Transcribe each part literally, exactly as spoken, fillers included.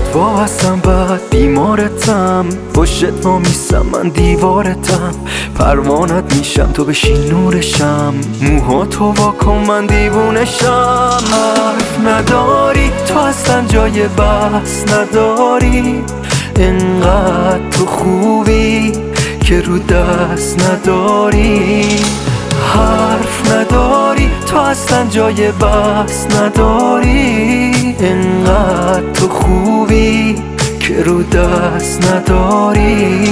دوا هستم بعد بیمارتم، پشت ما میسم من دیوارتم، پروانت میشم تو بشین نورشم، موها تو واکن من دیوونشم. حرف نداری تو اصلا جای بحث نداری، انقدر تو خوبی که رو دست نداری. حرف نداری تو اصلا جای بحث نداری، انقدر تو خوبی که رو دست نداری.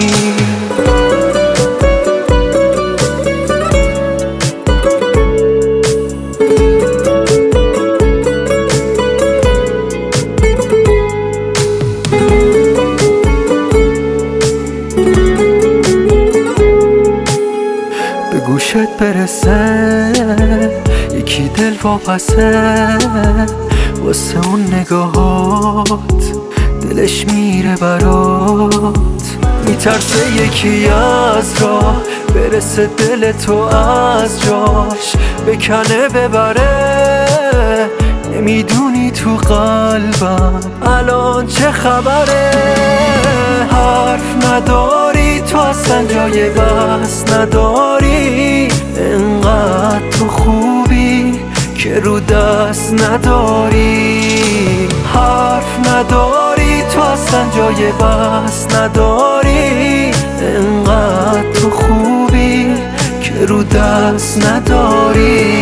به گوشت برسه یکی دل واپسه، واسه اون نگاهات دلش میره برات، میترسه یکی از راه برسه دل تو از جاش بکنه ببره. نمیدونی تو قلبم الان چه خبره. حرف نداری تو اصلا جای بحث نداری، انقدر تو خوبی که رو دست نداری. حرف نداری تو اصلا جای بحث نداری، انقدر تو خوبی که رو دست نداری.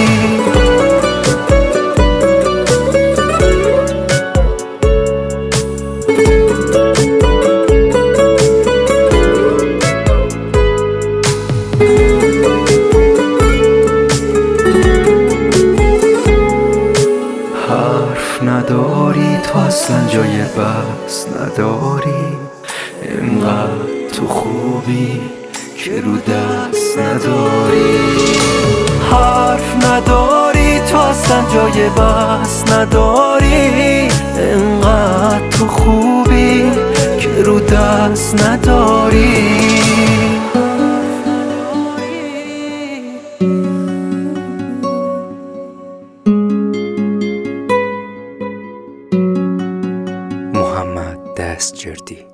حرف نداری تو اصلا جای بحث نداری، انقدر تو خوبی که رو دست نداری. حرف نداری تو اصلا جای بحث نداری، انقدر تو خوبی که رو دست نداری. محمد دستجردی.